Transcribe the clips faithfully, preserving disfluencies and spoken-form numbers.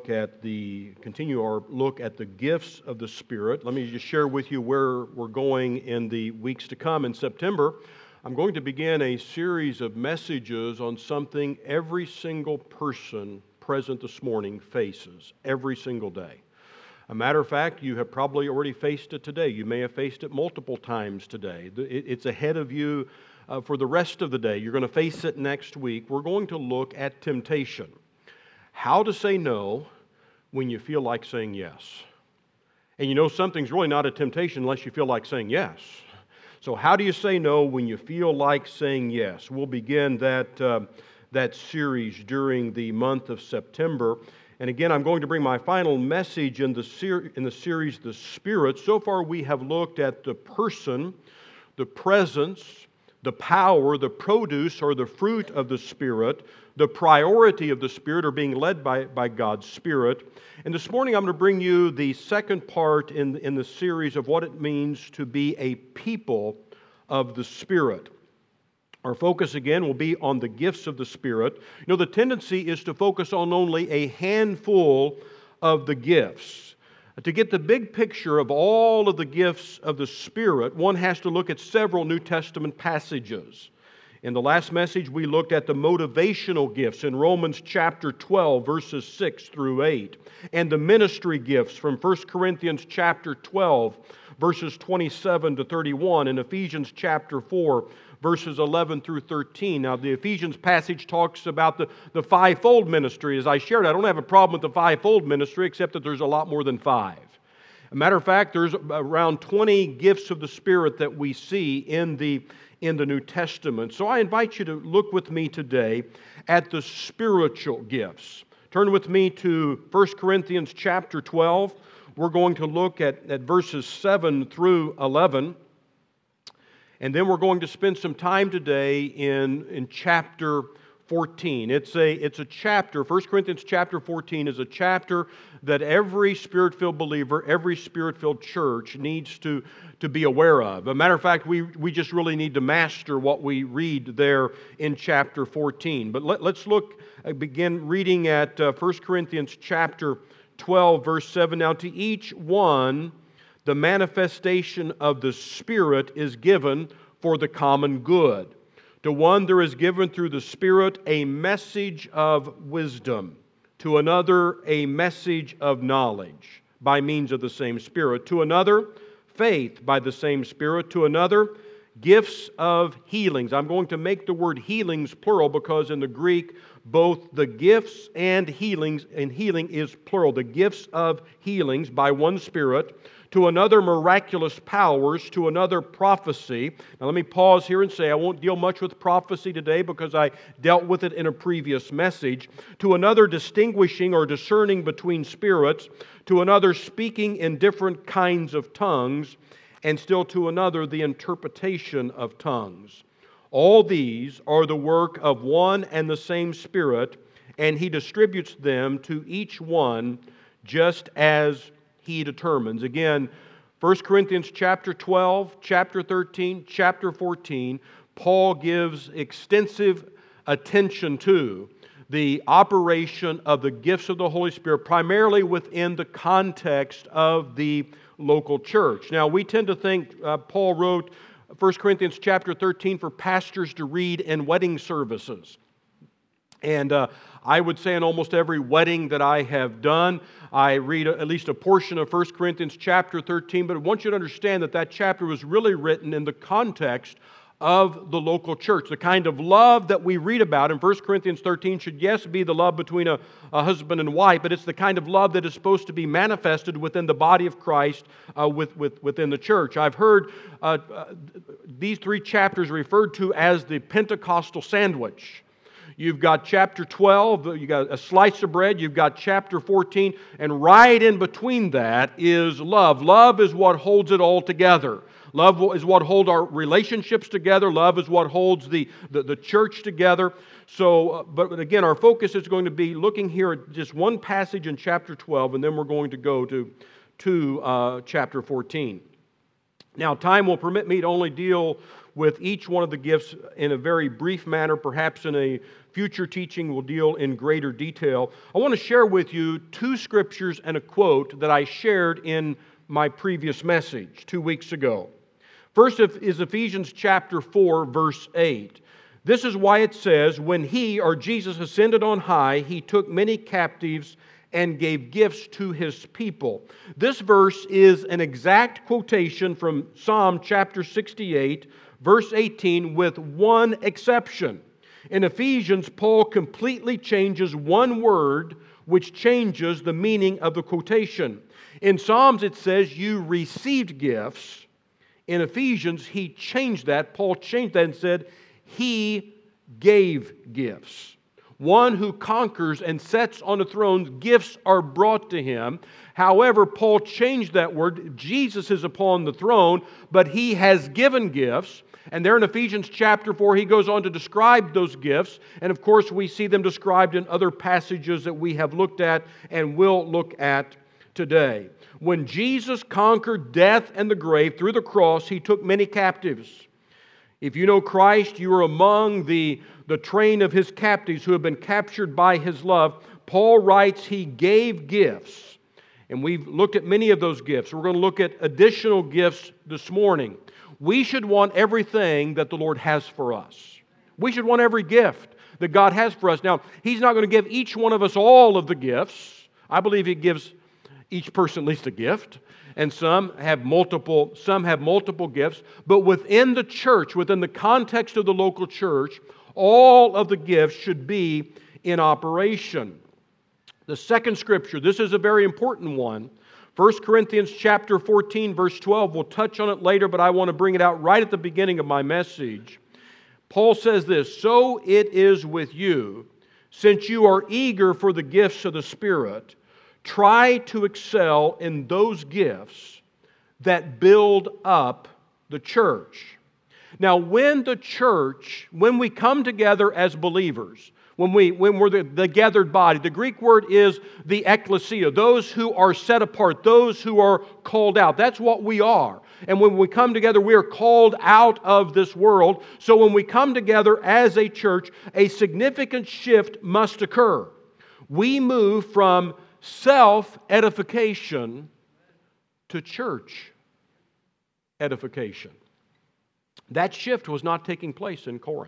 look at the, continue our look at the gifts of the Spirit. Let me just share with you where we're going in the weeks to come. In September, I'm going to begin a series of messages on something every single person present this morning faces every single day. A matter of fact, you have probably already faced it today. You may have faced it multiple times today. It's ahead of you uh, for the rest of the day. You're going to face it next week. We're going to look at temptation. How to say no when you feel like saying yes. And you know something's really not a temptation unless you feel like saying yes. So how do you say no when you feel like saying yes? We'll begin that, uh, that series during the month of September. And again, I'm going to bring my final message in the, ser- in the series, The Spirit. So far we have looked at the person, the presence, the power, the produce or the fruit of the Spirit, the priority of the Spirit or being led by, by God's Spirit. And this morning I'm going to bring you the second part in, in the series of what it means to be a people of the Spirit. Our focus again will be on the gifts of the Spirit. You know, the tendency is to focus on only a handful of the gifts. To get the big picture of all of the gifts of the Spirit, one has to look at several New Testament passages. In the last message, we looked at the motivational gifts in Romans chapter twelve, verses six through eight, and the ministry gifts from First Corinthians chapter twelve, verses twenty-seven to thirty-one, and Ephesians chapter four, verses eleven through thirteen. Now, the Ephesians passage talks about the, the fivefold ministry. As I shared, I don't have a problem with the fivefold ministry, except that there's a lot more than five. A matter of fact, there's around twenty gifts of the Spirit that we see in the, in the New Testament. So I invite you to look with me today at the spiritual gifts. Turn with me to First Corinthians chapter twelve. We're going to look at, at verses seven through eleven. And then we're going to spend some time today in, in chapter fourteen. It's a, it's a chapter, First Corinthians chapter fourteen is a chapter that every Spirit-filled believer, every Spirit-filled church needs to, to be aware of. As a matter of fact, we, we just really need to master what we read there in chapter fourteen. But let, let's look, begin reading at uh, First Corinthians chapter twelve, verse seven. Now to each one the manifestation of the Spirit is given for the common good. To one there is given through the Spirit a message of wisdom, to another a message of knowledge by means of the same Spirit, to another faith by the same Spirit, to another gifts of healings. I'm going to make the word healings plural because in the Greek both the gifts and healings, and healing is plural, the gifts of healings by one Spirit, to another miraculous powers, to another prophecy. Now let me pause here and say I won't deal much with prophecy today because I dealt with it in a previous message. To another distinguishing or discerning between spirits, to another speaking in different kinds of tongues, and still to another the interpretation of tongues. All these are the work of one and the same Spirit, and He distributes them to each one just as He determines. Again, First Corinthians chapter twelve, chapter thirteen, chapter fourteen, Paul gives extensive attention to the operation of the gifts of the Holy Spirit, primarily within the context of the local church. Now, we tend to think uh, Paul wrote First Corinthians chapter thirteen for pastors to read in wedding services. And uh, I would say in almost every wedding that I have done, I read at least a portion of First Corinthians chapter thirteen, but I want you to understand that that chapter was really written in the context of the local church. The kind of love that we read about in First Corinthians thirteen should, yes, be the love between a, a husband and wife, but it's the kind of love that is supposed to be manifested within the body of Christ uh, with, with, within the church. I've heard uh, uh, these three chapters referred to as the Pentecostal sandwich. You've got chapter twelve, you've got a slice of bread, you've got chapter fourteen, and right in between that is love. Love is what holds it all together. Love is what holds our relationships together. Love is what holds the, the, the church together. So, uh, but again, our focus is going to be looking here at just one passage in chapter twelve, and then we're going to go to, to uh, chapter fourteen. Now, time will permit me to only deal with each one of the gifts in a very brief manner, perhaps in a future teaching will deal in greater detail. I want to share with you two scriptures and a quote that I shared in my previous message two weeks ago. First is Ephesians chapter four, verse eight. This is why it says, when He, or Jesus, ascended on high, He took many captives and gave gifts to His people. This verse is an exact quotation from Psalm chapter sixty-eight, verse eighteen, with one exception. In Ephesians, Paul completely changes one word, which changes the meaning of the quotation. In Psalms, it says, you received gifts. In Ephesians, he changed that. Paul changed that and said, He gave gifts. One who conquers and sets on the throne, gifts are brought to him. However, Paul changed that word. Jesus is upon the throne, but He has given gifts. And there in Ephesians chapter four, he goes on to describe those gifts. And of course, we see them described in other passages that we have looked at and will look at today. When Jesus conquered death and the grave through the cross, He took many captives. If you know Christ, you are among the, the train of His captives who have been captured by His love. Paul writes He gave gifts. And we've looked at many of those gifts. We're going to look at additional gifts this morning. We should want everything that the Lord has for us. We should want every gift that God has for us. Now, He's not going to give each one of us all of the gifts. I believe He gives each person at least a gift. And some have multiple, some have multiple gifts. But within the church, within the context of the local church, all of the gifts should be in operation. The second scripture, this is a very important one. First Corinthians chapter fourteen, verse twelve. We'll touch on it later, but I want to bring it out right at the beginning of my message. Paul says this, so it is with you, since you are eager for the gifts of the Spirit, try to excel in those gifts that build up the church. Now, when the church, when we come together as believers, When, we, when we're the, the gathered body, the Greek word is the ekklesia, those who are set apart, those who are called out. That's what we are. And when we come together, we are called out of this world. So when we come together as a church, a significant shift must occur. We move from self-edification to church edification. That shift was not taking place in Corinth.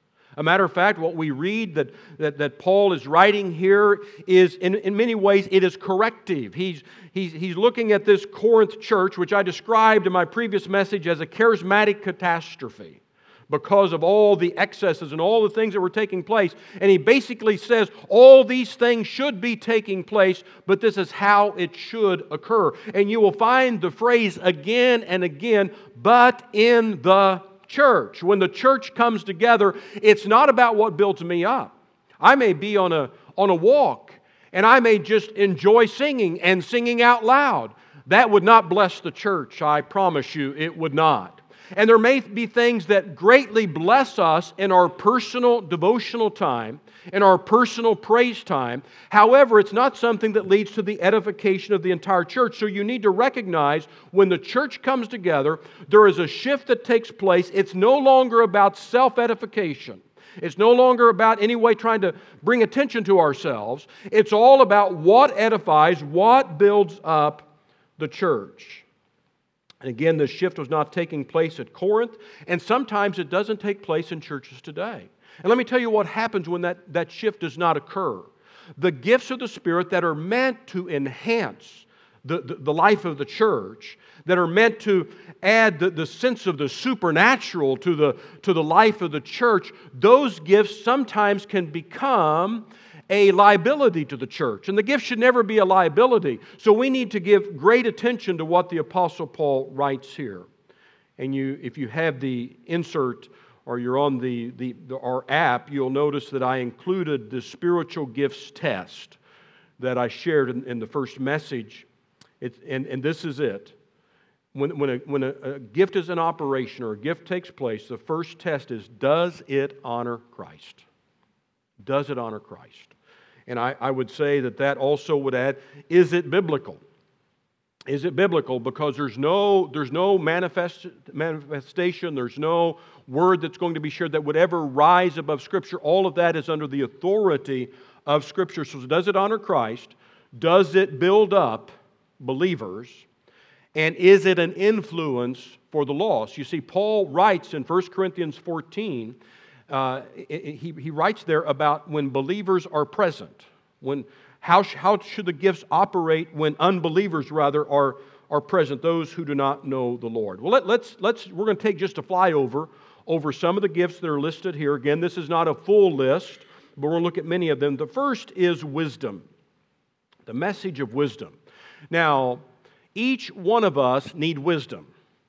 A matter of fact, what we read that, that, that Paul is writing here is, in, in many ways, it is corrective. He's, he's, he's looking at this Corinth church, which I described in my previous message as a charismatic catastrophe because of all the excesses and all the things that were taking place. And he basically says all these things should be taking place, but this is how it should occur. And you will find the phrase again and again, but in the church. When the church comes together, it's not about what builds me up. I may be on a, on a walk, and I may just enjoy singing and singing out loud. That would not bless the church, I promise you, it would not. And there may be things that greatly bless us in our personal devotional time, in our personal praise time. However, it's not something that leads to the edification of the entire church. So you need to recognize when the church comes together, there is a shift that takes place. It's no longer about self-edification. It's no longer about any way trying to bring attention to ourselves. It's all about what edifies, what builds up the church. And again, this shift was not taking place at Corinth, and sometimes it doesn't take place in churches today. And let me tell you what happens when that, that shift does not occur. The gifts of the Spirit that are meant to enhance the, the, the life of the church, that are meant to add the, the sense of the supernatural to the, to the life of the church, those gifts sometimes can become a liability to the church. And the gift should never be a liability. So we need to give great attention to what the Apostle Paul writes here. And you, if you have the insert or you're on the, the, the our app, you'll notice that I included the spiritual gifts test that I shared in, in the first message. It, and, and this is it. When, when, a, when a, a gift is in operation or a gift takes place, the first test is, does it honor Christ? Does it honor Christ? And I, I would say that that also would add, is it biblical? Is it biblical? Because there's no, there's no manifest, manifestation, there's no word that's going to be shared that would ever rise above Scripture. All of that is under the authority of Scripture. So does it honor Christ? Does it build up believers? And is it an influence for the lost? You see, Paul writes in First Corinthians fourteen, uh, he, he writes there about when believers are present. When How, how should the gifts operate when unbelievers, rather, are, are present, those who do not know the Lord? Well, let, let's, let's, we're going to take just a flyover over some of the gifts that are listed here. Again, this is not a full list, but we're going to look at many of them. The first is wisdom, the message of wisdom. Now, each one of us need wisdom.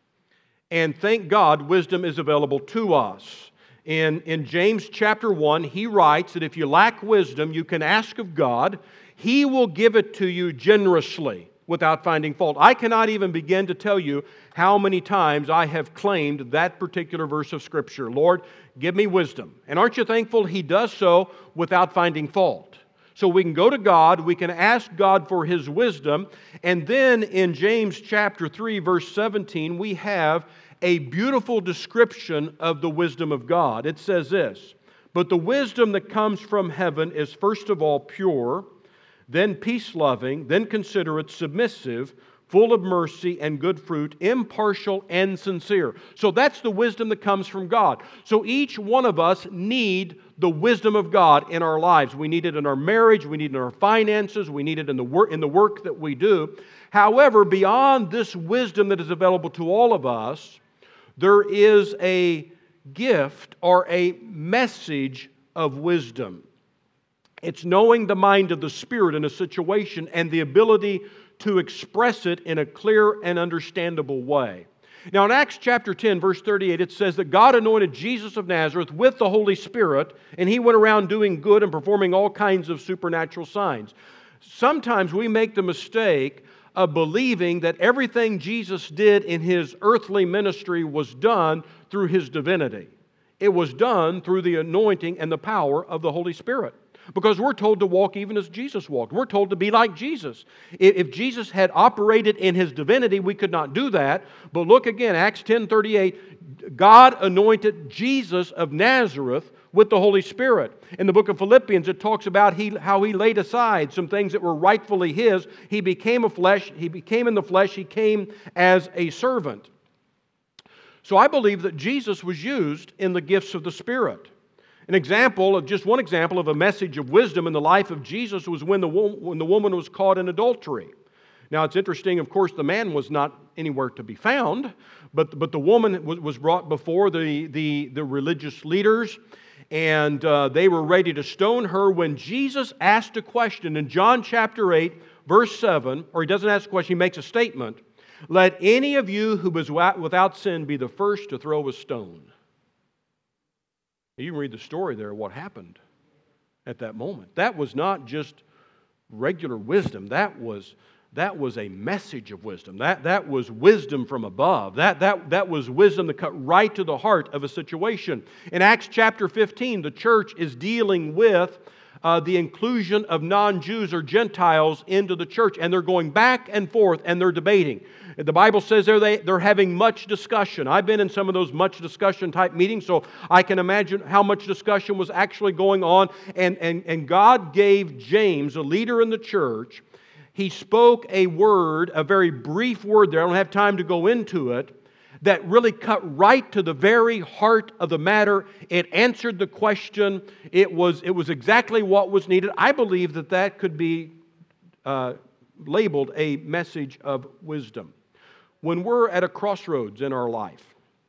And thank God, wisdom is available to us. In, in James chapter one, he writes that if you lack wisdom, you can ask of God. He will give it to you generously without finding fault. I cannot even begin to tell you how many times I have claimed that particular verse of Scripture. Lord, give me wisdom. And aren't you thankful He does so without finding fault? So we can go to God, we can ask God for His wisdom, and then in James chapter three, verse seventeen, we have a beautiful description of the wisdom of God. It says this, "But the wisdom that comes from heaven is first of all pure, then peace-loving, then considerate, submissive, full of mercy and good fruit, impartial and sincere." So that's the wisdom that comes from God. So each one of us need the wisdom of God in our lives. We need it in our marriage, we need it in our finances, we need it in the work, in the work that we do. However, beyond this wisdom that is available to all of us, there is a gift or a message of wisdom. It's knowing the mind of the Spirit in a situation and the ability to express it in a clear and understandable way. Now in Acts chapter ten, verse thirty-eight, it says that God anointed Jesus of Nazareth with the Holy Spirit, and He went around doing good and performing all kinds of supernatural signs. Sometimes we make the mistake of believing that everything Jesus did in His earthly ministry was done through His divinity. It was done through the anointing and the power of the Holy Spirit. Because we're told to walk even as Jesus walked. We're told to be like Jesus. If Jesus had operated in His divinity, we could not do that. But look again, Acts ten thirty-eight, God anointed Jesus of Nazareth with the Holy Spirit. In the book of Philippians, it talks about he, how He laid aside some things that were rightfully His. He became a flesh. He became in the flesh. He came as a servant. So I believe that Jesus was used in the gifts of the Spirit. An example of just one example of a message of wisdom in the life of Jesus was when the, when the woman was caught in adultery. Now it's interesting, of course, the man was not anywhere to be found, but, but the woman was, was brought before the, the, the religious leaders, and uh, they were ready to stone her when Jesus asked a question in John chapter eight, verse seven, or He doesn't ask a question, He makes a statement. "Let any of you who is without sin be the first to throw a stone." You can read the story there, what happened at that moment. That was not just regular wisdom. That was, that was a message of wisdom. That, that was wisdom from above. That, that, that was wisdom that cut right to the heart of a situation. In Acts chapter fifteen, the church is dealing with uh, the inclusion of non-Jews or Gentiles into the church. And they're going back and forth and they're debating. The Bible says there they, they're having much discussion. I've been in some of those much discussion type meetings, so I can imagine how much discussion was actually going on. And, and, and God gave James, a leader in the church, he spoke a word, a very brief word there, I don't have time to go into it, that really cut right to the very heart of the matter. It answered the question. It was, it was exactly what was needed. I believe that that could be uh, labeled a message of wisdom. When we're at a crossroads in our life,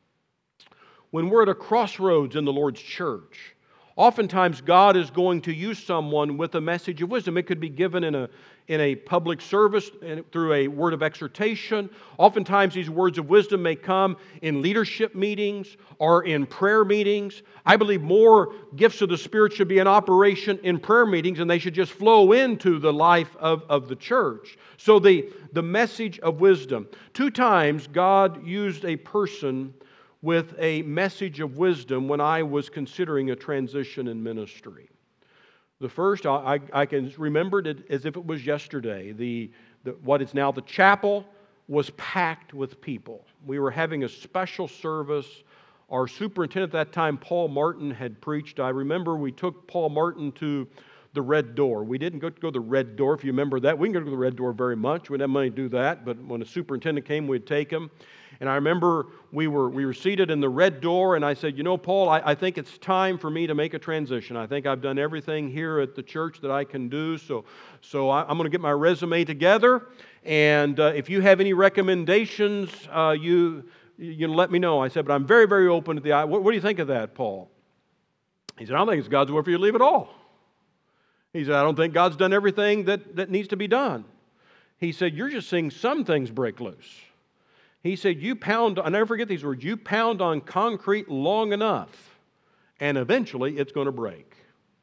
when we're at a crossroads in the Lord's church, oftentimes God is going to use someone with a message of wisdom. It could be given in a, in a public service through a word of exhortation. Oftentimes these words of wisdom may come in leadership meetings or in prayer meetings. I believe more gifts of the Spirit should be in operation in prayer meetings, and they should just flow into the life of, of the church. So the, the message of wisdom. Two times God used a person with a message of wisdom when I was considering a transition in ministry. The first, I, I can remember it as if it was yesterday. The, the what is now the chapel was packed with people. We were having a special service. Our superintendent at that time, Paul Martin, had preached. I remember we took Paul Martin to the Red Door. We didn't go to go to the Red Door, if you remember that. We didn't go to the Red Door very much. We didn't have money to do that, but when a superintendent came, we'd take him. And I remember we were we were seated in the Red Door, and I said, you know, Paul, I, I think it's time for me to make a transition. I think I've done everything here at the church that I can do, so, so I, I'm going to get my resume together, and uh, if you have any recommendations, uh, you, you let me know. I said, but I'm very, very open to the idea. What, what do you think of that, Paul? He said, I don't think it's God's will for you to leave at all. He said, I don't think God's done everything that, that needs to be done. He said, you're just seeing some things break loose. He said, you pound, I'll never forget these words, you pound on concrete long enough, and eventually it's going to break.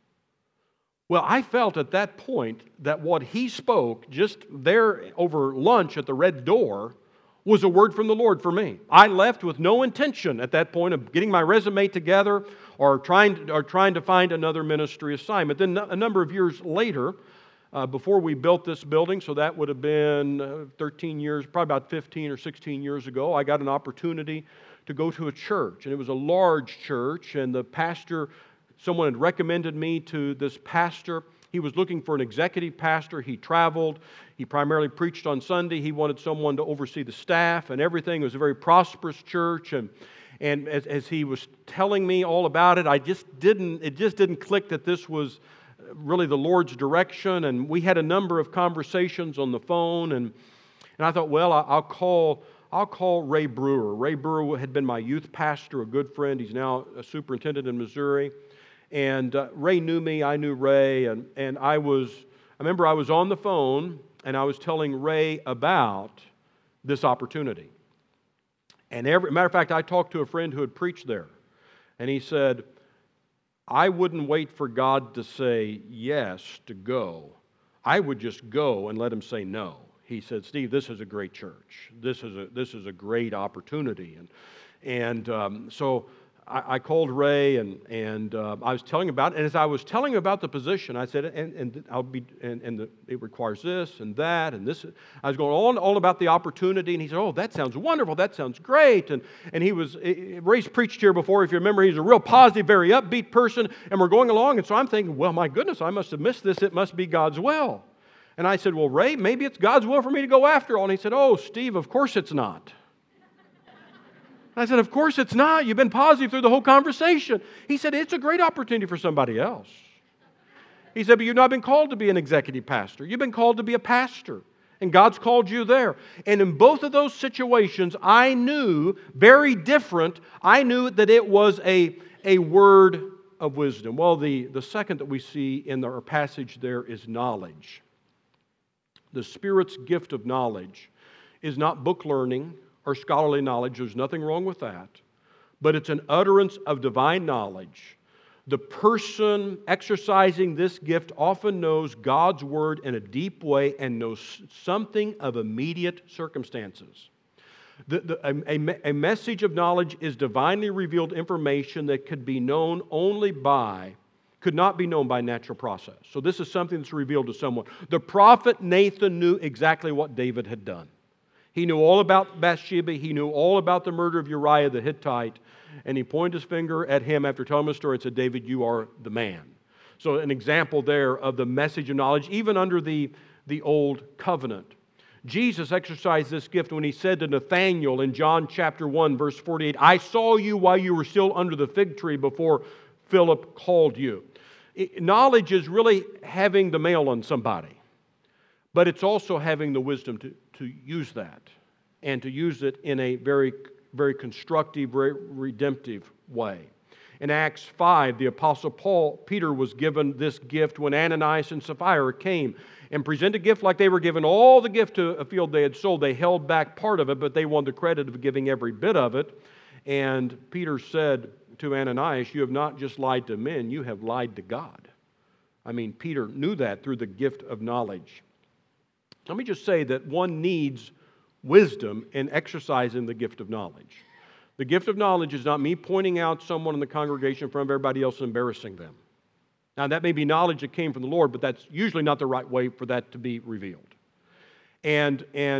Well, I felt at that point that what he spoke just there over lunch at the Red Door was a word from the Lord for me. I left with no intention at that point of getting my resume together or trying to, or trying to find another ministry assignment. Then a number of years later, Uh, before we built this building, so that would have been uh, thirteen years, probably about fifteen or sixteen years ago, I got an opportunity to go to a church. And it was a large church, and the pastor, someone had recommended me to this pastor. He was looking for an executive pastor. He traveled. He primarily preached on Sunday. He wanted someone to oversee the staff and everything. It was a very prosperous church, and and as, as he was telling me all about it, I just didn't, it just didn't click that this was really the Lord's direction. And we had a number of conversations on the phone, and and I thought, well, I'll call I'll call Ray Brewer. Ray Brewer had been my youth pastor, a good friend. He's now a superintendent in Missouri. And uh, Ray knew me, I knew Ray, and, and I was, I remember I was on the phone, and I was telling Ray about this opportunity. And every matter of fact, I talked to a friend who had preached there, and he said, I wouldn't wait for God to say yes to go. I would just go and let Him say no. He said, Steve, this is a great church. This is a this is a great opportunity. And and um, so I, I called Ray, and and uh, I was telling him about it. And as I was telling him about the position, I said, and and I'll be and and the, it requires this and that and this. I was going on all about the opportunity, and he said, oh, that sounds wonderful. That sounds great. And and he was Ray's preached here before. If you remember, he's a real positive, very upbeat person. And we're going along, and so I'm thinking, well, my goodness, I must have missed this. It must be God's will. And I said, well, Ray, maybe it's God's will for me to go after all. And he said, oh, Steve, of course it's not. I said, of course it's not. You've been positive through the whole conversation. He said, it's a great opportunity for somebody else. He said, but you've not been called to be an executive pastor. You've been called to be a pastor. And God's called you there. And in both of those situations, I knew, very different, I knew that it was a, a word of wisdom. Well, the, the second that we see in our passage there is knowledge. The Spirit's gift of knowledge is not book learning or scholarly knowledge. There's nothing wrong with that. But it's an utterance of divine knowledge. The person exercising this gift often knows God's Word in a deep way and knows something of immediate circumstances. The, the, a, a message of knowledge is divinely revealed information that could be known only by could not be known by natural process. So this is something that's revealed to someone. The prophet Nathan knew exactly what David had done. He knew all about Bathsheba. He knew all about the murder of Uriah the Hittite. And he pointed his finger at him after telling him the story and said, David, you are the man. So an example there of the message of knowledge, even under the, the Old Covenant. Jesus exercised this gift when He said to Nathanael in John chapter one, verse forty-eight, I saw you while you were still under the fig tree before Philip called you. Knowledge is really having the mail on somebody, but it's also having the wisdom to, to use that and to use it in a very, very constructive, very redemptive way. In Acts five, the Apostle Paul, Peter was given this gift when Ananias and Sapphira came and presented a gift like they were given all the gift to a field they had sold. They held back part of it, but they wanted the credit of giving every bit of it. And Peter said to Ananias, you have not just lied to men, you have lied to God. I mean, Peter knew that through the gift of knowledge. Let me just say that one needs wisdom in exercising the gift of knowledge. The gift of knowledge is not me pointing out someone in the congregation in front of everybody else and embarrassing them. Now, that may be knowledge that came from the Lord, but that's usually not the right way for that to be revealed. And, and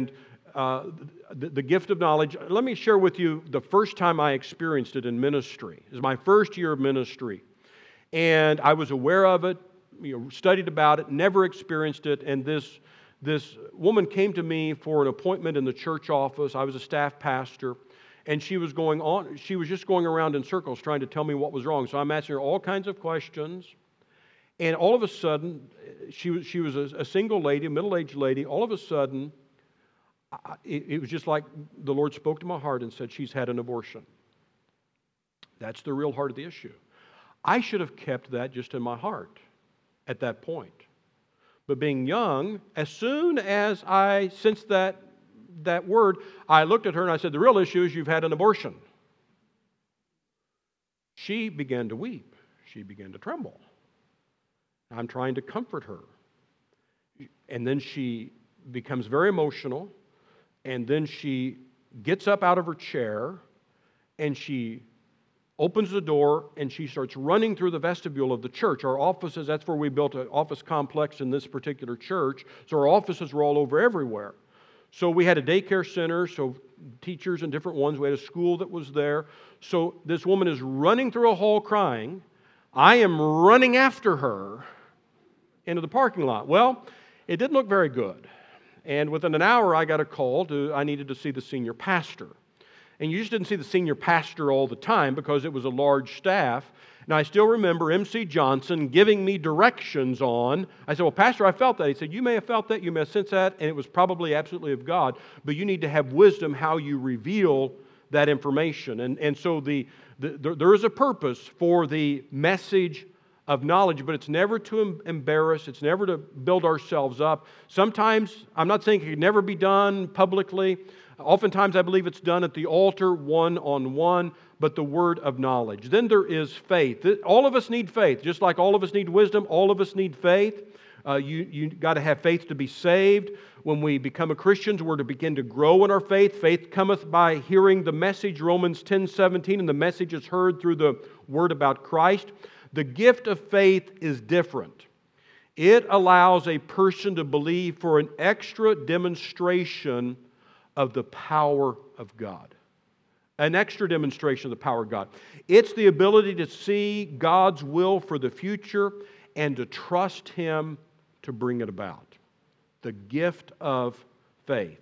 uh, the, the gift of knowledge. Let me share with you the first time I experienced it in ministry. It was my first year of ministry. And I was aware of it, you know, studied about it, never experienced it. And this, this woman came to me for an appointment in the church office. I was a staff pastor. And she was going on, she was just going around in circles trying to tell me what was wrong. So I'm asking her all kinds of questions. And all of a sudden, she was, she was a, a single lady, a middle-aged lady. All of a sudden, I, it, it was just like the Lord spoke to my heart and said, she's had an abortion. That's the real heart of the issue. I should have kept that just in my heart at that point. But being young, as soon as I sensed that that word, I looked at her and I said, the real issue is you've had an abortion. She began to weep. She began to tremble. I'm trying to comfort her. And then she becomes very emotional, and then she gets up out of her chair, and she opens the door, and she starts running through the vestibule of the church. Our offices, that's where we built an office complex in this particular church, so our offices were all over everywhere. So we had a daycare center, so teachers and different ones. We had a school that was there. So this woman is running through a hall crying. I am running after her into the parking lot. Well, it didn't look very good. And within an hour, I got a call to, I needed to see the senior pastor. And you just didn't see the senior pastor all the time because it was a large staff. And I still remember M C Johnson giving me directions on, I said, well, Pastor, I felt that. He said, you may have felt that, you may have sensed that, and it was probably absolutely of God, but you need to have wisdom how you reveal that information. And, and so the, the there is a purpose for the message of knowledge, but it's never to embarrass, it's never to build ourselves up. Sometimes, I'm not saying it can never be done publicly. Oftentimes, I believe it's done at the altar, one-on-one, but the word of knowledge. Then there is faith. All of us need faith. Just like all of us need wisdom, all of us need faith. Uh, you you got to have faith to be saved. When we become a Christian, we're to begin to grow in our faith. Faith cometh by hearing the message, Romans ten seventeen, and the message is heard through the word about Christ. The gift of faith is different. It allows a person to believe for an extra demonstration of the power of God. An extra demonstration of the power of God. It's the ability to see God's will for the future and to trust Him to bring it about. The gift of faith.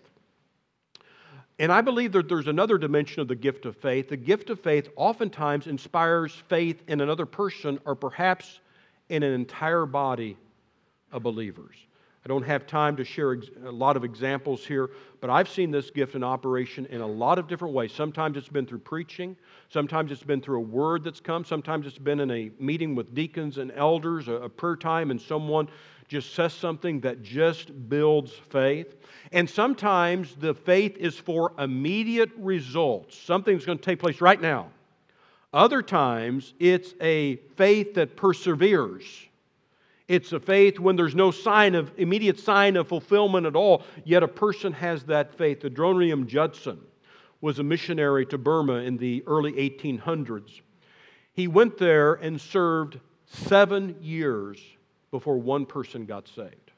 And I believe that there's another dimension of the gift of faith. The gift of faith oftentimes inspires faith in another person or perhaps in an entire body of believers. I don't have time to share a lot of examples here, but I've seen this gift in operation in a lot of different ways. Sometimes it's been through preaching. Sometimes it's been through a word that's come. Sometimes it's been in a meeting with deacons and elders, a, a prayer time, and someone just says something that just builds faith. And sometimes the faith is for immediate results. Something's going to take place right now. Other times it's a faith that perseveres. It's a faith when there's no sign of immediate sign of fulfillment at all, yet a person has that faith. Adoniram Judson was a missionary to Burma in the early eighteen hundreds. He went there and served seven years before one person got saved.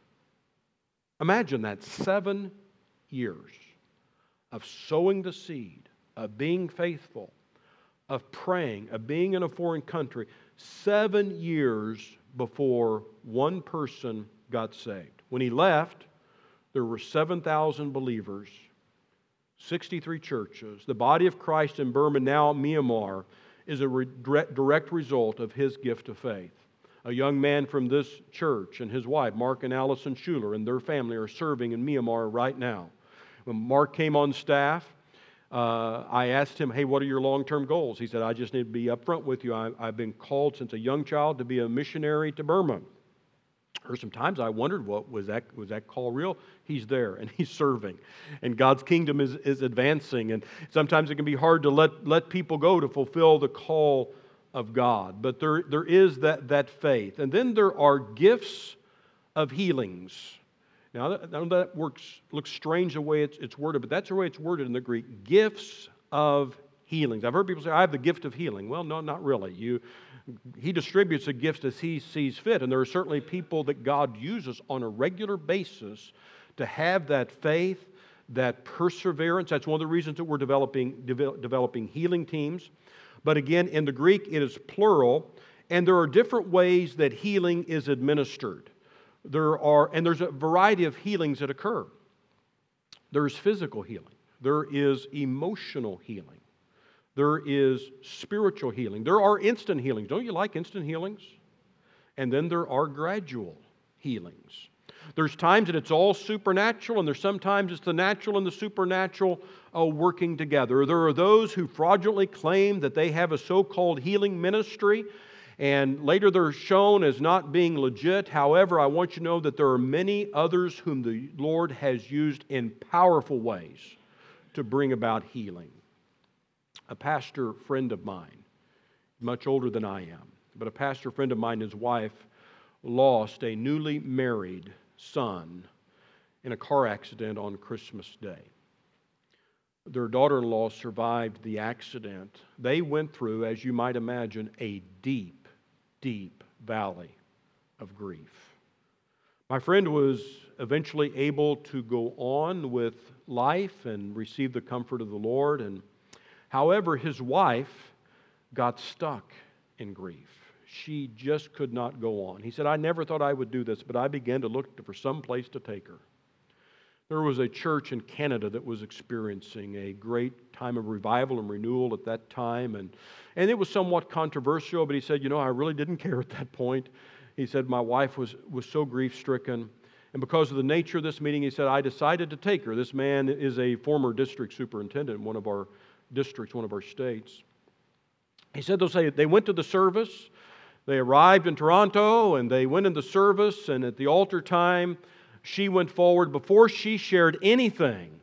Imagine that, seven years of sowing the seed, of being faithful, of praying, of being in a foreign country, seven years before one person got saved. When he left, there were seven thousand believers, sixty-three churches. The body of Christ in Burma, now Myanmar, is a re- direct result of his gift of faith. A young man from this church and his wife, Mark and Allison Schuler, and their family are serving in Myanmar right now. When Mark came on staff, Uh, I asked him, hey, what are your long-term goals? He said, I just need to be upfront with you. I, I've been called since a young child to be a missionary to Burma. Or sometimes I wondered, what was that, was that call real? He's there and he's serving. And God's kingdom is, is advancing. And sometimes it can be hard to let, let people go to fulfill the call of God. But there, there is that, that faith. And then there are gifts of healings. Now, that, that works, looks strange the way it's, it's worded, but that's the way it's worded in the Greek. Gifts of healings. I've heard people say, I have the gift of healing. Well, no, not really. You, he distributes the gifts as He sees fit, and there are certainly people that God uses on a regular basis to have that faith, that perseverance. That's one of the reasons that we're developing, de- developing healing teams. But again, in the Greek, it is plural, and there are different ways that healing is administered. There are, and there's a variety of healings that occur. There's physical healing. There is emotional healing. There is spiritual healing. There are instant healings. Don't you like instant healings? And then there are gradual healings. There's times that it's all supernatural, and there's sometimes it's the natural and the supernatural uh, working together. There are those who fraudulently claim that they have a so-called healing ministry, and later they're shown as not being legit. However, I want you to know that there are many others whom the Lord has used in powerful ways to bring about healing. A pastor friend of mine, much older than I am, but a pastor friend of mine, his wife, lost a newly married son in a car accident on Christmas Day. Their daughter-in-law survived the accident. They went through, as you might imagine, a deep, deep valley of grief. My friend was eventually able to go on with life and receive the comfort of the Lord. And however, his wife got stuck in grief. She just could not go on. He said, I never thought I would do this, but I began to look for some place to take her. There was a church in Canada that was experiencing a great time of revival and renewal at that time, and, and it was somewhat controversial, but he said, you know, I really didn't care at that point. He said, my wife was, was so grief-stricken, and because of the nature of this meeting, he said, I decided to take her. This man is a former district superintendent in one of our districts, one of our states. He said, they'll say, they went to the service. They arrived in Toronto, and they went in the service, and at the altar time, she went forward before she shared anything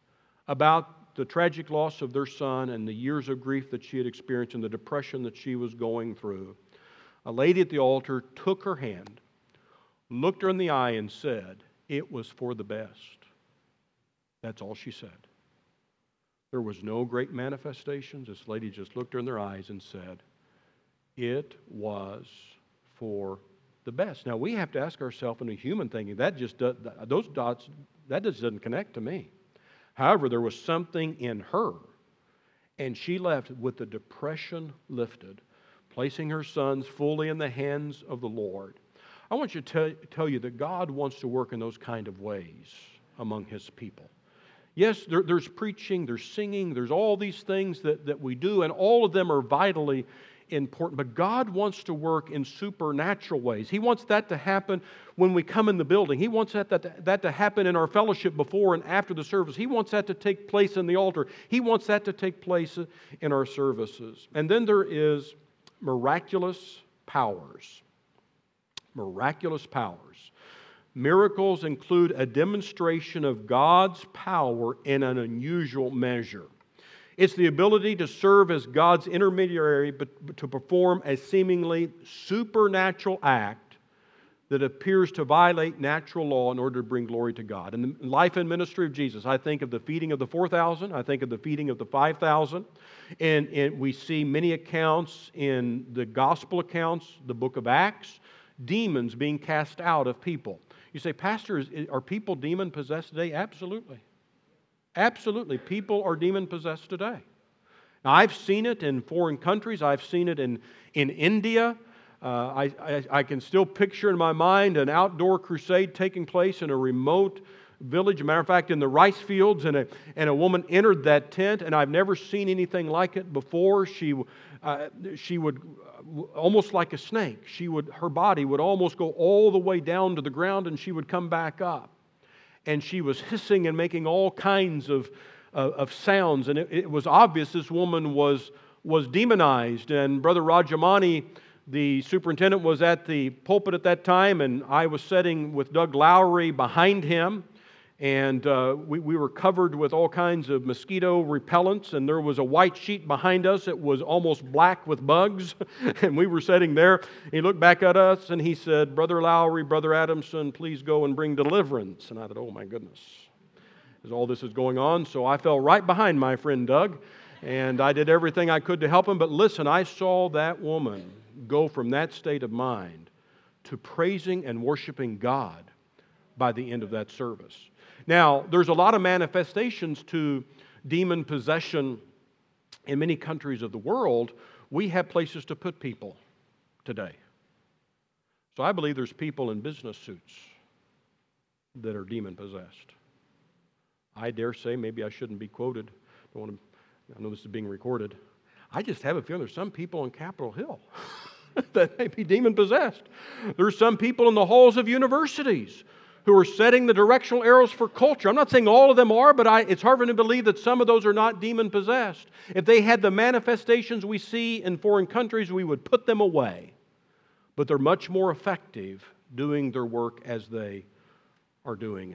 about the tragic loss of their son and the years of grief that she had experienced and the depression that she was going through. A lady at the altar took her hand, looked her in the eye, and said, it was for the best. That's all she said. There was no great manifestations. This lady just looked her in their eyes and said, it was for the best. Now, we have to ask ourselves in a human thinking, that just does, those dots, that just doesn't connect to me. However, there was something in her, and she left with the depression lifted, placing her sons fully in the hands of the Lord. I want you to tell, tell you that God wants to work in those kind of ways among His people. Yes, there, there's preaching, there's singing, there's all these things that, that we do, and all of them are vitally important. But God wants to work in supernatural ways. He wants that to happen when we come in the building. He wants that, that, that to happen in our fellowship before and after the service. He wants that to take place in the altar. He wants that to take place in our services. And then there is miraculous powers. Miraculous powers. Miracles include a demonstration of God's power in an unusual measure. It's the ability to serve as God's intermediary, but to perform a seemingly supernatural act that appears to violate natural law in order to bring glory to God. In the life and ministry of Jesus, I think of the feeding of the four thousand, I think of the feeding of the five thousand, and, and we see many accounts in the gospel accounts, the book of Acts, demons being cast out of people. You say, Pastor, are people demon-possessed today? Absolutely. Absolutely. People are demon-possessed today. Now, I've seen it in foreign countries. I've seen it in, in India. Uh, I, I, I can still picture in my mind an outdoor crusade taking place in a remote village. As a matter of fact, in the rice fields, and a, and a woman entered that tent, and I've never seen anything like it before. She, uh, she would, almost like a snake, she would, her body would almost go all the way down to the ground, and she would come back up. And she was hissing and making all kinds of, uh, of sounds. And it, it was obvious this woman was, was demonized. And Brother Rajamani, the superintendent, was at the pulpit at that time, and I was sitting with Doug Lowry behind him. And uh, we, we were covered with all kinds of mosquito repellents, and there was a white sheet behind us. It was almost black with bugs, and we were sitting there. He looked back at us, and he said, Brother Lowry, Brother Adamson, please go and bring deliverance. And I thought, oh my goodness, as all this is going on. So I fell right behind my friend Doug, and I did everything I could to help him. But listen, I saw that woman go from that state of mind to praising and worshiping God by the end of that service. Now, there's a lot of manifestations to demon possession in many countries of the world. We have places to put people today. So I believe there's people in business suits that are demon-possessed. I dare say, maybe I shouldn't be quoted. Don't want to, I know this is being recorded. I just have a feeling there's some people on Capitol Hill that may be demon-possessed. There's some people in the halls of universities who are setting the directional arrows for culture. I'm not saying all of them are, but I, it's hard for me to believe that some of those are not demon-possessed. If they had the manifestations we see in foreign countries, we would put them away. But they're much more effective doing their work as they are doing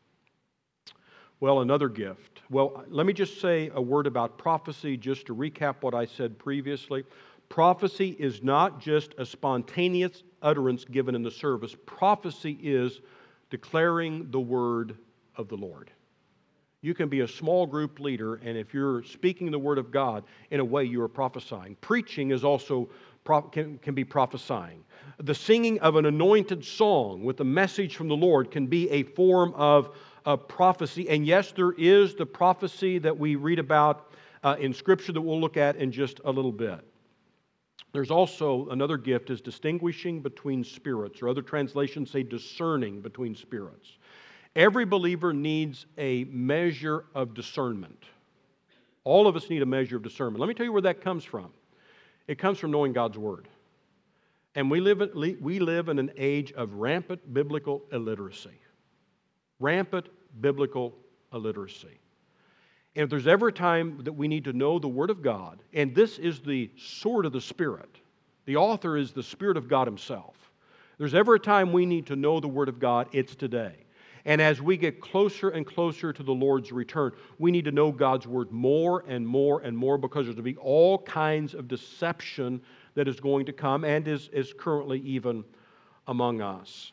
it. Well, another gift. Well, let me just say a word about prophecy, just to recap what I said previously. Prophecy is not just a spontaneous utterance given in the service. Prophecy is declaring the word of the Lord. You can be a small group leader, and if you're speaking the word of God, in a way you are prophesying. Preaching is also can, can be prophesying. The singing of an anointed song with a message from the Lord can be a form of uh, prophecy. And yes, there is the prophecy that we read about uh, in Scripture that we'll look at in just a little bit. There's also another gift is distinguishing between spirits, or other translations say discerning between spirits. Every believer needs a measure of discernment. All of us need a measure of discernment. Let me tell you where that comes from. It comes from knowing God's Word. And we live, in, we live in an age of rampant biblical illiteracy. Rampant biblical illiteracy. And if there's ever a time that we need to know the Word of God, and this is the sword of the Spirit, the author is the Spirit of God Himself. If there's ever a time we need to know the Word of God, it's today. And as we get closer and closer to the Lord's return, we need to know God's Word more and more and more, because there's going to be all kinds of deception that is going to come and is, is currently even among us.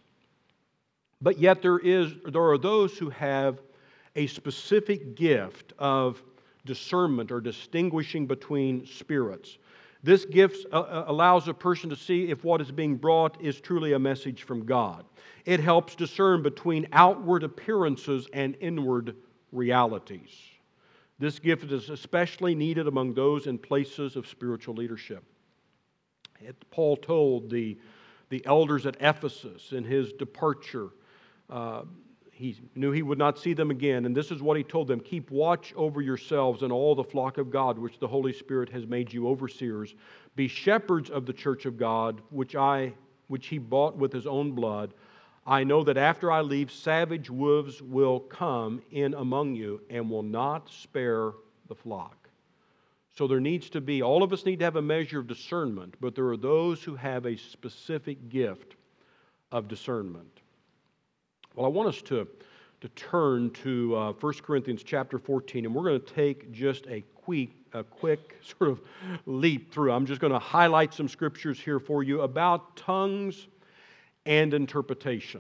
But yet there is there are those who have a specific gift of discernment or distinguishing between spirits. This gift uh, allows a person to see if what is being brought is truly a message from God. It helps discern between outward appearances and inward realities. This gift is especially needed among those in places of spiritual leadership. It, Paul told the, the elders at Ephesus in his departure, uh, he knew he would not see them again, and this is what he told them: keep watch over yourselves and all the flock of God, which the Holy Spirit has made you overseers. Be shepherds of the church of God, which I, which He bought with His own blood. I know that after I leave, savage wolves will come in among you and will not spare the flock. So there needs to be, all of us need to have a measure of discernment, but there are those who have a specific gift of discernment. Well, I want us to, to turn to uh, First Corinthians chapter fourteen, and we're going to take just a quick, a quick sort of leap through. I'm just going to highlight some scriptures here for you about tongues and interpretation.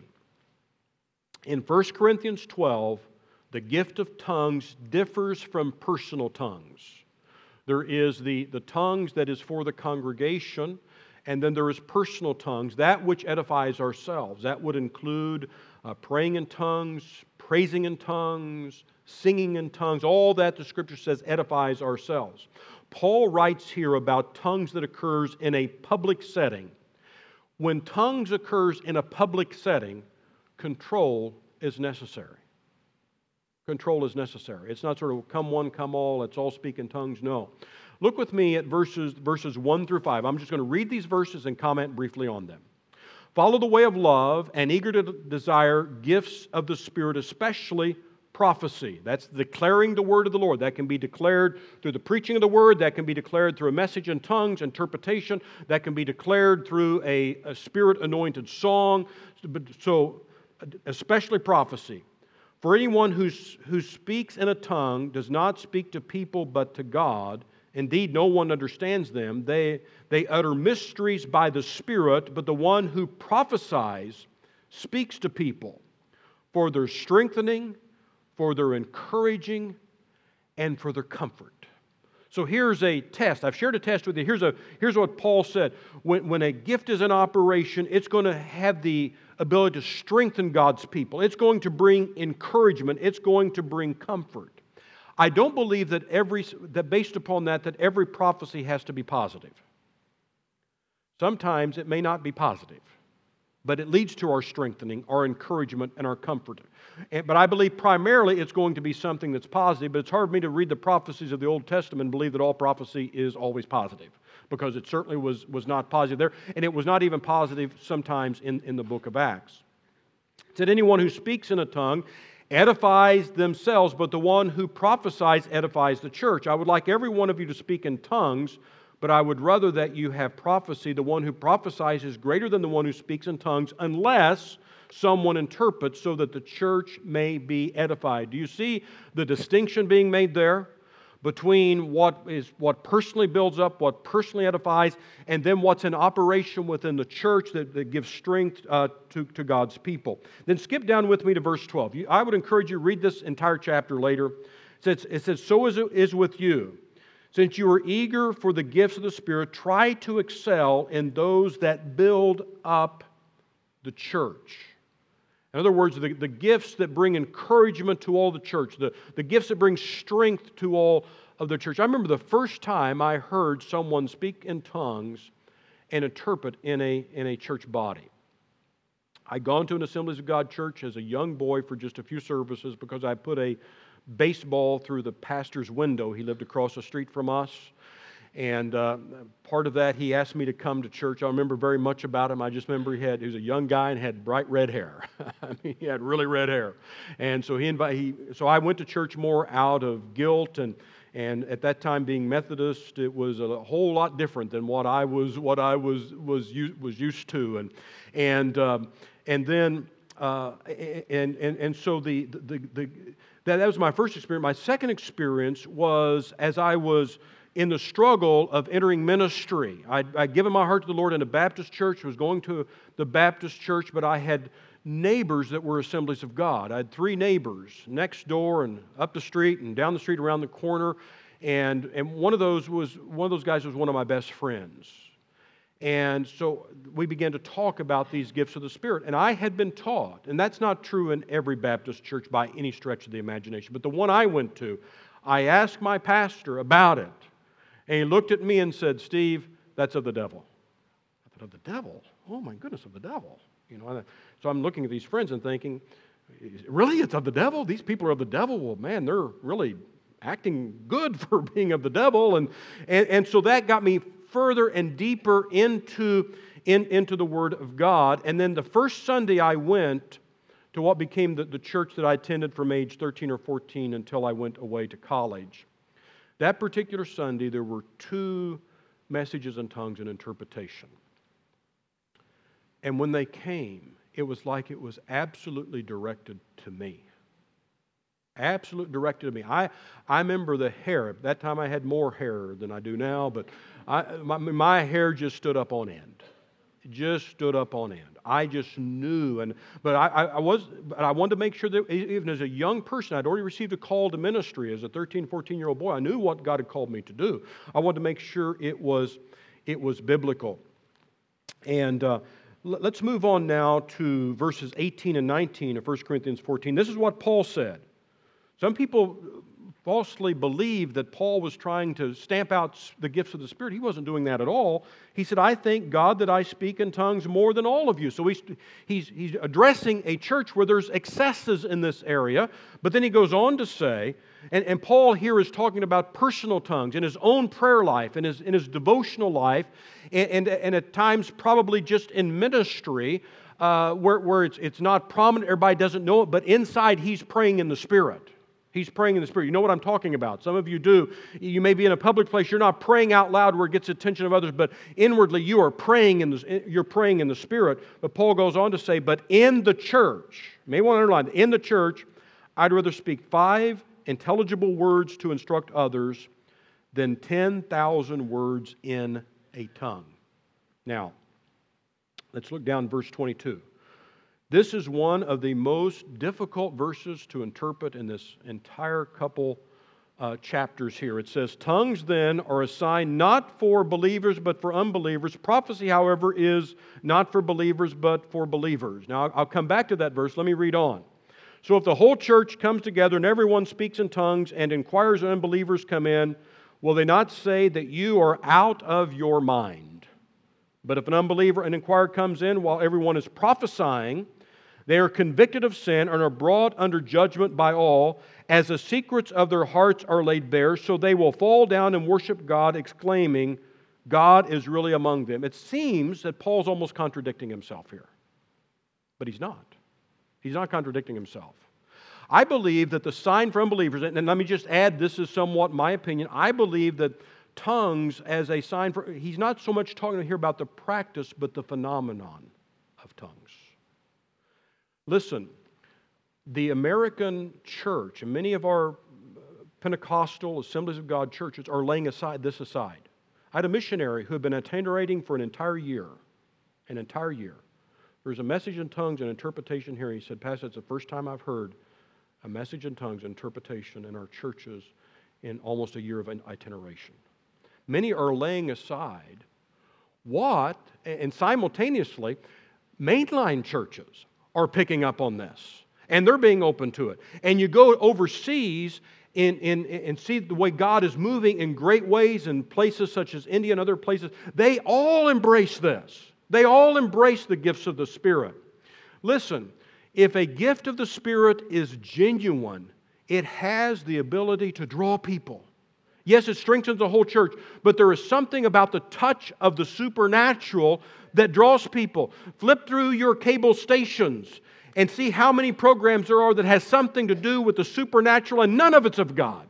In First Corinthians twelve, the gift of tongues differs from personal tongues. There is the, the tongues that is for the congregation, and then there is personal tongues, that which edifies ourselves. That would include uh, praying in tongues, praising in tongues, singing in tongues. All that the Scripture says edifies ourselves. Paul writes here about tongues that occurs in a public setting. When tongues occurs in a public setting, control is necessary. Control is necessary. It's not sort of come one, come all, let's all speak in tongues. No. Look with me at verses, verses one through five. I'm just going to read these verses and comment briefly on them. Follow the way of love and eager to desire gifts of the Spirit, especially prophecy. That's declaring the word of the Lord. That can be declared through the preaching of the word. That can be declared through a message in tongues, interpretation. That can be declared through a, a Spirit-anointed song. So, especially prophecy. For anyone who, who speaks in a tongue does not speak to people but to God. Indeed, no one understands them. They, they utter mysteries by the Spirit, but the one who prophesies speaks to people for their strengthening, for their encouraging, and for their comfort. So here's a test. I've shared a test with you. Here's, a, here's what Paul said. When, when a gift is in operation, it's going to have the ability to strengthen God's people. It's going to bring encouragement. It's going to bring comfort. I don't believe that every that based upon that, that every prophecy has to be positive. Sometimes it may not be positive, but it leads to our strengthening, our encouragement, and our comfort. And, but I believe primarily it's going to be something that's positive, but it's hard for me to read the prophecies of the Old Testament and believe that all prophecy is always positive, because it certainly was, was not positive there, and it was not even positive sometimes in, in the book of Acts. It said, anyone who speaks in a tongue edifies themselves, but the one who prophesies edifies the church. I would like every one of you to speak in tongues, but I would rather that you have prophecy. The one who prophesies is greater than the one who speaks in tongues, unless someone interprets, so that the church may be edified. Do you see the distinction being made there between what is what personally builds up, what personally edifies, and then what's in operation within the church that, that gives strength uh, to, to God's people? Then skip down with me to verse twelve. You, I would encourage you to read this entire chapter later. It says, it says, so is it is with you. Since you are eager for the gifts of the Spirit, try to excel in those that build up the church. In other words, the, the gifts that bring encouragement to all the church, the, the gifts that bring strength to all of the church. I remember the first time I heard someone speak in tongues and interpret in a, in a church body. I'd gone to an Assemblies of God church as a young boy for just a few services because I put a baseball through the pastor's window. He lived across the street from us. And uh, part of that, he asked me to come to church. I remember very much about him. I just remember he had he was a young guy and had bright red hair. I mean, he had really red hair. And so he invited. He, so I went to church more out of guilt, and and at that time, being Methodist, it was a whole lot different than what I was what I was was was used to. And and um, and then uh, and and and so the the the that, that was my first experience. My second experience was as I was in the struggle of entering ministry. I'd, I'd given my heart to the Lord in a Baptist church, was going to the Baptist church, but I had neighbors that were Assemblies of God. I had three neighbors next door and up the street and down the street around the corner, and, and one of those was one of those guys was one of my best friends. And so we began to talk about these gifts of the Spirit. And I had been taught, and that's not true in every Baptist church by any stretch of the imagination, but the one I went to, I asked my pastor about it. And he looked at me and said, Steve, that's of the devil. I thought, of the devil? Oh my goodness, of the devil. You know, so I'm looking at these friends and thinking, really, it's of the devil? These people are of the devil? Well, man, they're really acting good for being of the devil. And and, and so that got me further and deeper into, in, into the Word of God. And then the first Sunday I went to what became the, the church that I attended from age thirteen or fourteen until I went away to college. That particular Sunday, there were two messages in tongues and interpretation. And when they came, it was like it was absolutely directed to me. Absolutely directed to me. I, I remember the hair. At that time I had more hair than I do now, but I, my, my hair just stood up on end. It just stood up on end. I just knew, and but I, I, I was, but I wanted to make sure that even as a young person, I'd already received a call to ministry as a thirteen, fourteen-year-old boy. I knew what God had called me to do. I wanted to make sure it was, it was biblical. And uh, l- let's move on now to verses eighteen and nineteen of First Corinthians fourteen. This is what Paul said. Some people falsely believed that Paul was trying to stamp out the gifts of the Spirit. He wasn't doing that at all. He said, I thank God that I speak in tongues more than all of you. So he's, he's, he's addressing a church where there's excesses in this area. But then he goes on to say, and, and Paul here is talking about personal tongues in his own prayer life, in his, in his devotional life, and, and, and at times probably just in ministry, uh, where, where it's, it's not prominent, everybody doesn't know it, but inside he's praying in the Spirit. He's praying in the Spirit. You know what I'm talking about. Some of you do. You may be in a public place. You're not praying out loud where it gets the attention of others, but inwardly you are praying in the, you're praying in the Spirit. But Paul goes on to say, but in the church, you may want to underline, in the church, I'd rather speak five intelligible words to instruct others than ten thousand words in a tongue. Now, let's look down verse twenty-two. This is one of the most difficult verses to interpret in this entire couple uh, chapters here. It says, tongues then are a sign not for believers but for unbelievers. Prophecy, however, is not for believers but for believers. Now, I'll come back to that verse. Let me read on. So if the whole church comes together and everyone speaks in tongues and inquirers and unbelievers come in, will they not say that you are out of your mind? But if an unbeliever, an inquirer comes in while everyone is prophesying, they are convicted of sin and are brought under judgment by all, as the secrets of their hearts are laid bare, so they will fall down and worship God, exclaiming, God is really among them. It seems that Paul's almost contradicting himself here. But he's not. He's not contradicting himself. I believe that the sign for unbelievers, and let me just add, this is somewhat my opinion, I believe that tongues as a sign for, he's not so much talking here about the practice, but the phenomenon of tongues. Listen, the American church and many of our Pentecostal Assemblies of God churches are laying aside this aside. I had a missionary who had been itinerating for an entire year, an entire year. There was a message in tongues and interpretation here. He said, Pastor, it's the first time I've heard a message in tongues and interpretation in our churches in almost a year of an itineration. Many are laying aside what, and simultaneously, mainline churches are picking up on this, and they're being open to it. And you go overseas in, in, and see the way God is moving in great ways in places such as India and other places. They all embrace this. They all embrace the gifts of the Spirit. Listen, if a gift of the Spirit is genuine, it has the ability to draw people. Yes, it strengthens the whole church, but there is something about the touch of the supernatural that draws people. Flip through your cable stations and see how many programs there are that has something to do with the supernatural, and none of it's of God.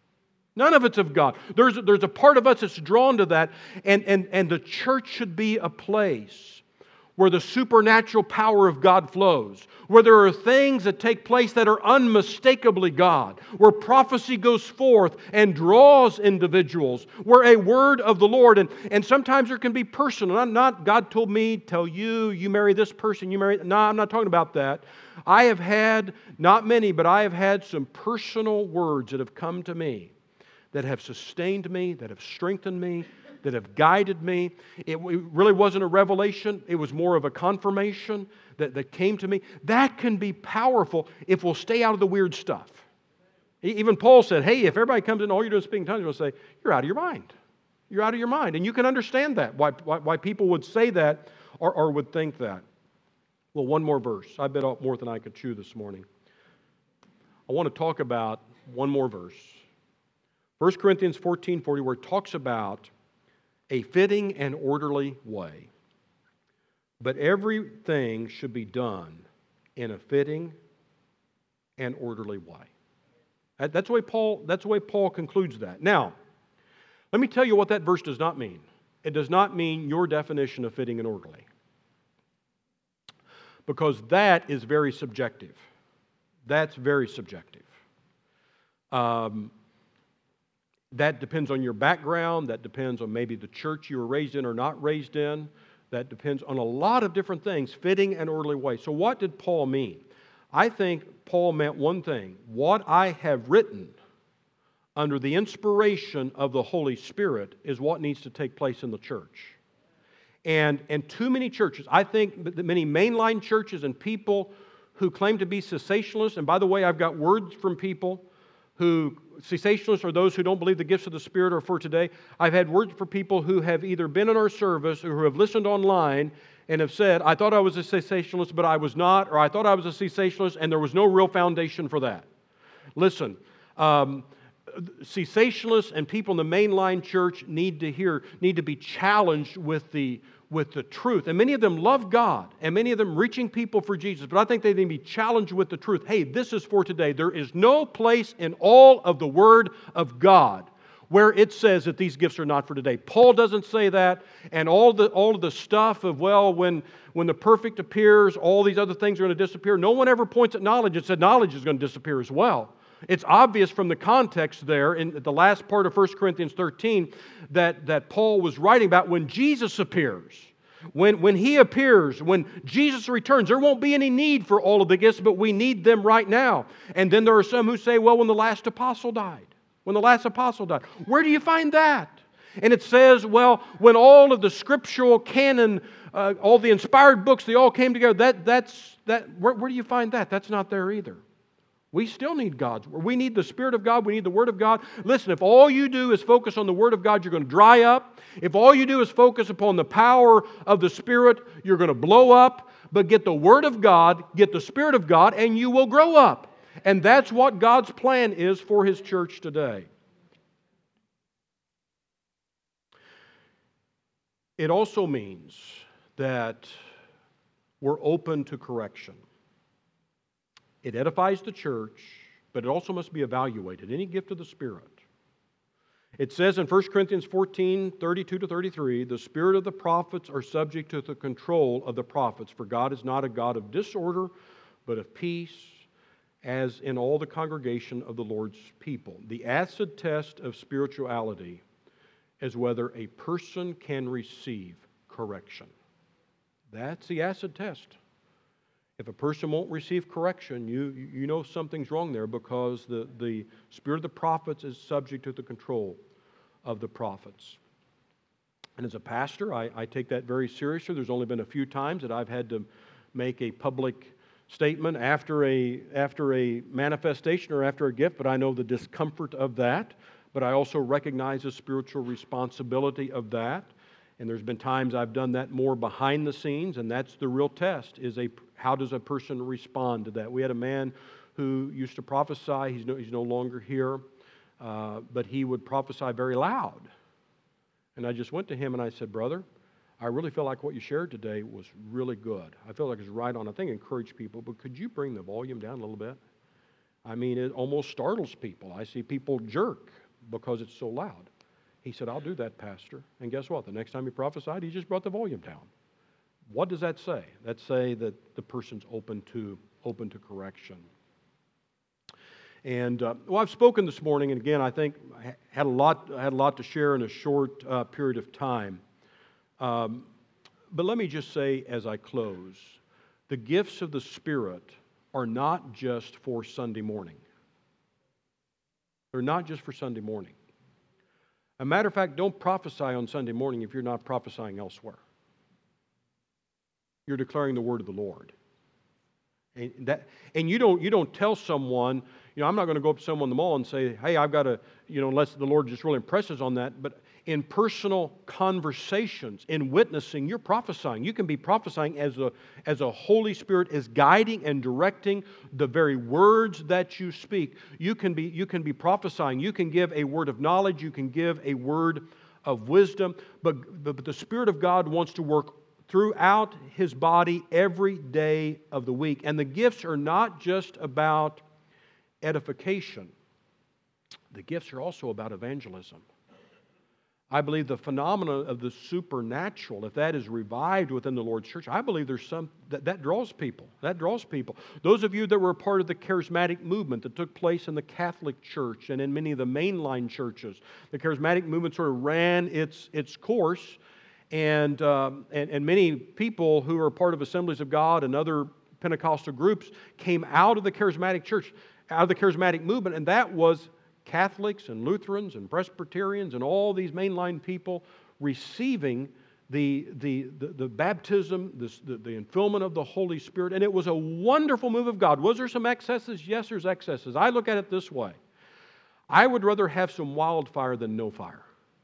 None of it's of God. There's, there's a part of us that's drawn to that, and, and, and the church should be a place where the supernatural power of God flows, where there are things that take place that are unmistakably God, where prophecy goes forth and draws individuals, where a word of the Lord, and, and sometimes there can be personal, not, not God told me, tell you, you marry this person, you marry, no, I'm not talking about that. I have had, not many, but I have had some personal words that have come to me that have sustained me, that have strengthened me, that have guided me. It really wasn't a revelation. It was more of a confirmation that, that came to me. That can be powerful if we'll stay out of the weird stuff. Even Paul said, hey, if everybody comes in, all you're doing is speaking tongues, you'll say, you're out of your mind. You're out of your mind. And you can understand that, why, why, why people would say that or, or would think that. Well, one more verse. I bit off more than I could chew this morning. I want to talk about one more verse. First Corinthians fourteen forty, where it talks about a fitting and orderly way. But everything should be done in a fitting and orderly way. That's the way Paul, that's the way Paul concludes that. Now, let me tell you what that verse does not mean. It does not mean your definition of fitting and orderly. Because that is very subjective. That's very subjective. Um, That depends on your background. That depends on maybe the church you were raised in or not raised in. That depends on a lot of different things, fitting and orderly way. So what did Paul mean? I think Paul meant one thing. What I have written under the inspiration of the Holy Spirit is what needs to take place in the church. And, and too many churches, I think that many mainline churches and people who claim to be cessationalists, and by the way, I've got words from people who, cessationalists are those who don't believe the gifts of the Spirit are for today. I've had words for people who have either been in our service or who have listened online and have said, I thought I was a cessationalist, but I was not, or I thought I was a cessationalist, and there was no real foundation for that. Listen, um, cessationalists and people in the mainline church need to hear, need to be challenged with the with the truth. And many of them love God, and many of them reaching people for Jesus. But I think they need to be challenged with the truth. Hey, this is for today. There is no place in all of the Word of God where it says that these gifts are not for today. Paul doesn't say that, and all the all of the stuff of, well, when, when the perfect appears, all these other things are going to disappear. No one ever points at knowledge and said knowledge is going to disappear as well. It's obvious from the context there in the last part of First Corinthians thirteen that, that Paul was writing about when Jesus appears. When, when He appears, when Jesus returns, there won't be any need for all of the gifts, but we need them right now. And then there are some who say, well, when the last apostle died. when the last apostle died. Where do you find that? And it says, well, when all of the scriptural canon, uh, all the inspired books, they all came together. That, that's, that, where, where do you find that? That's not there either. We still need God's Word. We need the Spirit of God. We need the Word of God. Listen, if all you do is focus on the Word of God, you're going to dry up. If all you do is focus upon the power of the Spirit, you're going to blow up. But get the Word of God, get the Spirit of God, and you will grow up. And that's what God's plan is for His church today. It also means that we're open to correction. It edifies the church, but it also must be evaluated. Any gift of the Spirit. It says in First Corinthians fourteen, thirty-two to thirty-three, the spirit of the prophets are subject to the control of the prophets, for God is not a God of disorder, but of peace, as in all the congregation of the Lord's people. The acid test of spirituality is whether a person can receive correction. That's the acid test. If a person won't receive correction, you, you know something's wrong there, because the, the spirit of the prophets is subject to the control of the prophets. And as a pastor, I, I take that very seriously. There's only been a few times that I've had to make a public statement after a, after a manifestation or after a gift, but I know the discomfort of that. But I also recognize the spiritual responsibility of that. And there's been times I've done that more behind the scenes, and that's the real test, is a how does a person respond to that? We had a man who used to prophesy. He's no, he's no longer here, uh, but he would prophesy very loud. And I just went to him and I said, brother, I really feel like what you shared today was really good. I feel like it's right on. I think encourage people, but could you bring the volume down a little bit? I mean, it almost startles people. I see people jerk because it's so loud. He said, I'll do that, Pastor. And guess what? The next time he prophesied, he just brought the volume down. What does that say? That say that the person's open to open to correction. And uh, well, I've spoken this morning, and again, I think I had a lot had a lot to share in a short uh, period of time. Um, but let me just say, as I close, the gifts of the Spirit are not just for Sunday morning. They're not just for Sunday morning. As a matter of fact, don't prophesy on Sunday morning if you're not prophesying elsewhere. You're declaring the word of the Lord. And, that, and you don't you don't tell someone, you know, I'm not going to go up to someone in the mall and say, hey, I've got to, you know, unless the Lord just really impresses on that. But in personal conversations, in witnessing, you're prophesying. You can be prophesying as a, as a Holy Spirit is guiding and directing the very words that you speak. You can be, you can be prophesying. You can give a word of knowledge. You can give a word of wisdom. But, but, but the Spirit of God wants to work throughout His body every day of the week. And the gifts are not just about edification. The gifts are also about evangelism. I believe the phenomenon of the supernatural, if that is revived within the Lord's church, I believe there's some, that, that draws people. That draws people. Those of you that were a part of the charismatic movement that took place in the Catholic Church and in many of the mainline churches, the charismatic movement sort of ran its, its course. And, um, and and many people who are part of Assemblies of God and other Pentecostal groups came out of the charismatic church, out of the charismatic movement, and that was Catholics and Lutherans and Presbyterians and all these mainline people receiving the, the, the, the baptism, this, the, the infillment of the Holy Spirit, and it was a wonderful move of God. Was there some excesses? Yes, there's excesses. I look at it this way. I would rather have some wildfire than no fire.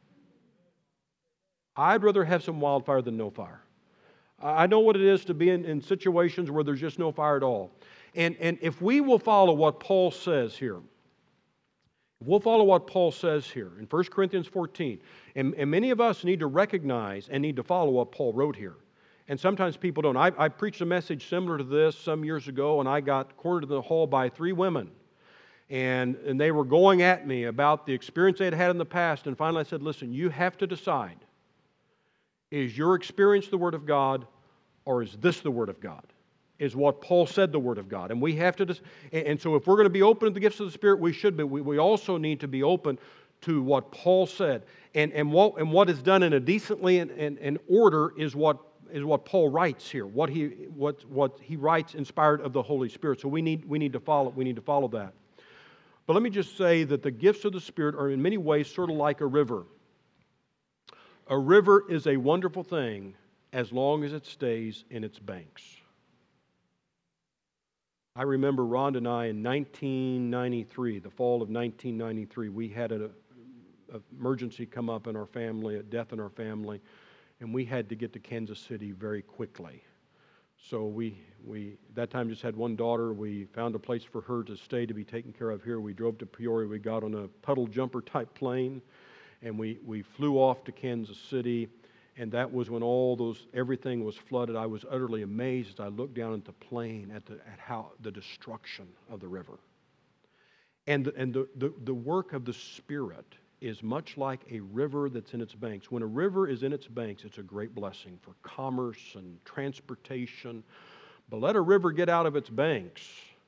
I'd rather have some wildfire than no fire. I know what it is to be in, in situations where there's just no fire at all. And, and if we will follow what Paul says here, if we'll follow what Paul says here in First Corinthians fourteen, and, and many of us need to recognize and need to follow what Paul wrote here. And sometimes people don't. I, I preached a message similar to this some years ago, and I got cornered in the hall by three women. And, and they were going at me about the experience they had had in the past. And finally I said, listen, you have to decide. Is your experience the Word of God, or is this the Word of God? Is what Paul said the Word of God? And we have to, dis- and so if we're going to be open to the gifts of the Spirit, we should be. We, we also need to be open to what Paul said. And, and, what, and what is done in a decently and, and, and order is what is what Paul writes here. What he what what he writes inspired of the Holy Spirit. So we need we need to follow we need to follow that. But let me just say that the gifts of the Spirit are in many ways sort of like a river. A river is a wonderful thing as long as it stays in its banks. I remember Rhonda and I in nineteen ninety-three, the fall of nineteen ninety-three, we had an emergency come up in our family, a death in our family, and we had to get to Kansas City very quickly. So we, we that time just had one daughter. We found a place for her to stay, to be taken care of here. We drove to Peoria. We got on a puddle jumper type plane, and we, we flew off to Kansas City. And that was when all those, everything was flooded. I was utterly amazed as I looked down at the plain, at the at how the destruction of the river. And, and the, the, the work of the Spirit is much like a river that's in its banks. When a river is in its banks, it's a great blessing for commerce and transportation. But let a river get out of its banks,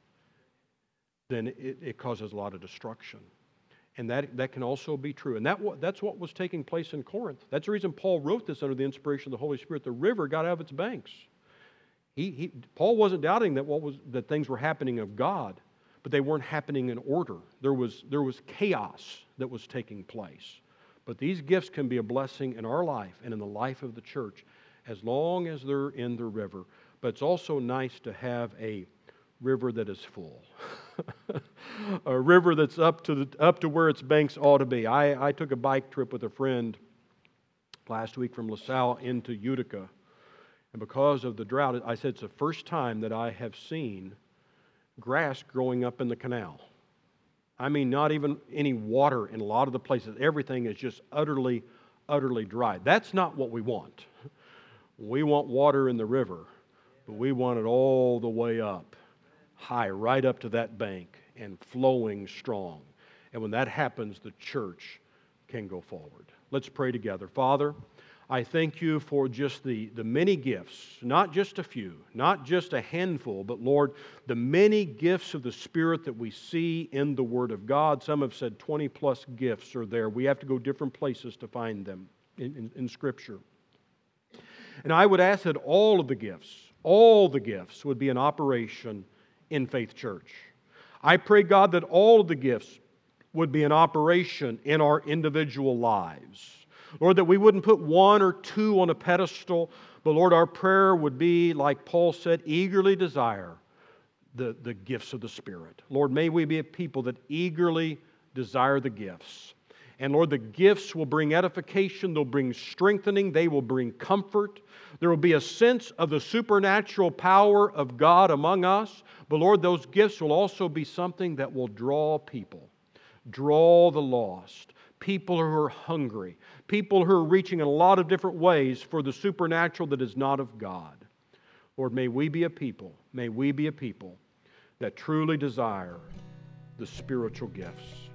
then it, it causes a lot of destruction. And that, that can also be true. And that that's what was taking place in Corinth. That's the reason Paul wrote this under the inspiration of the Holy Spirit. The river got out of its banks. He, he, Paul wasn't doubting that what was that things were happening of God, but they weren't happening in order. There was, there was chaos that was taking place. But these gifts can be a blessing in our life and in the life of the church as long as they're in the river. But it's also nice to have a river that is full. A river that's up to the, up to where its banks ought to be. I, I took a bike trip with a friend last week from LaSalle into Utica. And because of the drought, I said it's the first time that I have seen grass growing up in the canal. I mean, not even any water in a lot of the places. Everything is just utterly, utterly dry. That's not what we want. We want water in the river, but we want it all the way up, high, right up to that bank and flowing strong. And when that happens, the church can go forward. Let's pray together. Father, I thank you for just the, the many gifts, not just a few, not just a handful, but Lord, the many gifts of the Spirit that we see in the Word of God. Some have said twenty plus gifts are there. We have to go different places to find them in, in, in Scripture. And I would ask that all of the gifts, all the gifts would be in operation in Faith Church. I pray, God, that all of the gifts would be in operation in our individual lives. Lord, that we wouldn't put one or two on a pedestal, but Lord, our prayer would be, like Paul said, eagerly desire the, the gifts of the Spirit. Lord, may we be a people that eagerly desire the gifts. And Lord, the gifts will bring edification, they'll bring strengthening, they will bring comfort. There will be a sense of the supernatural power of God among us. But Lord, those gifts will also be something that will draw people, draw the lost, people who are hungry, people who are reaching in a lot of different ways for the supernatural that is not of God. Lord, may we be a people, may we be a people that truly desire the spiritual gifts.